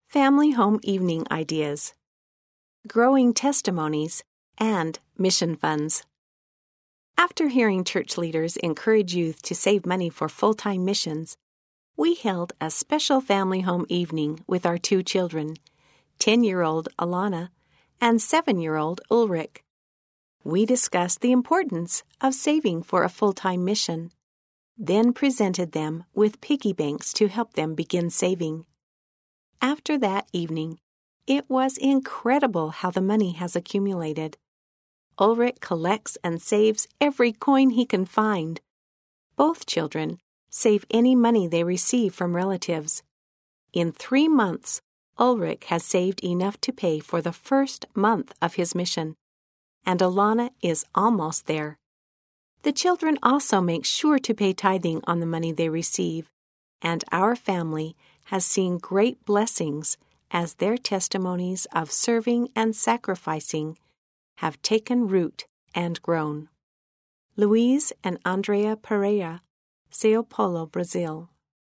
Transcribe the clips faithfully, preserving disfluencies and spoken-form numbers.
Family Home Evening Ideas, Growing Testimonies, and Mission Funds. After hearing church leaders encourage youth to save money for full-time missions, we held a special family home evening with our two children, ten-year-old Alana and seven-year-old Ulrich. We discussed the importance of saving for a full-time mission, then presented them with piggy banks to help them begin saving. After that evening, it was incredible how the money has accumulated. Ulrich collects and saves every coin he can find. Both children save any money they receive from relatives. In three months, Ulrich has saved enough to pay for the first month of his mission, and Alana is almost there. The children also make sure to pay tithing on the money they receive, and our family has seen great blessings as their testimonies of serving and sacrificing have taken root and grown. Luiz and Andrea Pereira, Sao Paulo, Brazil.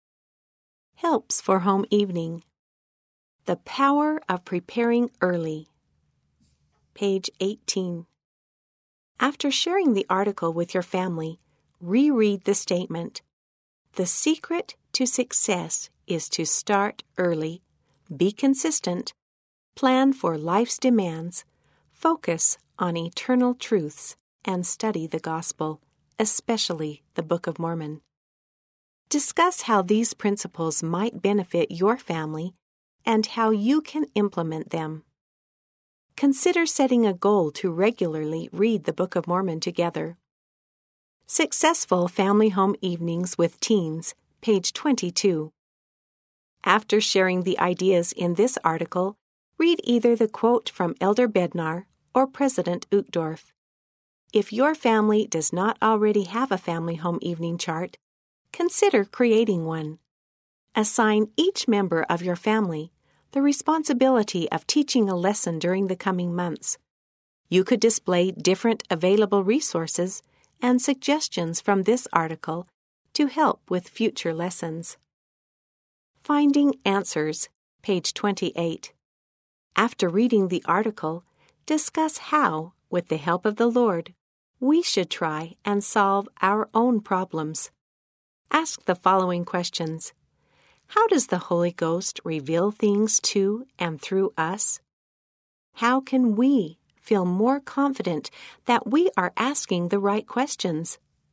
Helps for Home Evening. The Power of Preparing Early. Page eighteen. After sharing the article with your family, reread the statement. The secret to success is to start early, be consistent, plan for life's demands, focus on eternal truths, and study the gospel, especially the Book of Mormon. Discuss how these principles might benefit your family and how you can implement them. Consider setting a goal to regularly read the Book of Mormon together. Successful Family Home Evenings with Teens, page twenty-two. After sharing the ideas in this article, read either the quote from Elder Bednar or President Uchtdorf. If your family does not already have a family home evening chart, consider creating one. Assign each member of your family the responsibility of teaching a lesson during the coming months. You could display different available resources and suggestions from this article to help with future lessons. Finding Answers, page twenty-eight. After reading the article, discuss how, with the help of the Lord, we should try and solve our own problems. Ask the following questions. How does the Holy Ghost reveal things to and through us? How can we feel more confident that we are asking the right questions?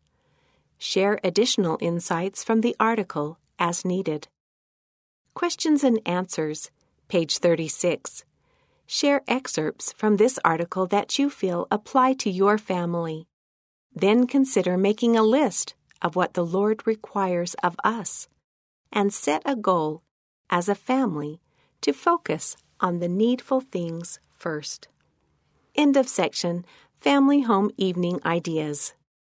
Share additional insights from the article as needed. Questions and Answers, page thirty-six. Share excerpts from this article that you feel apply to your family. Then consider making a list of what the Lord requires of us, and set a goal as a family to focus on the needful things first. End of section. Family Home Evening Ideas.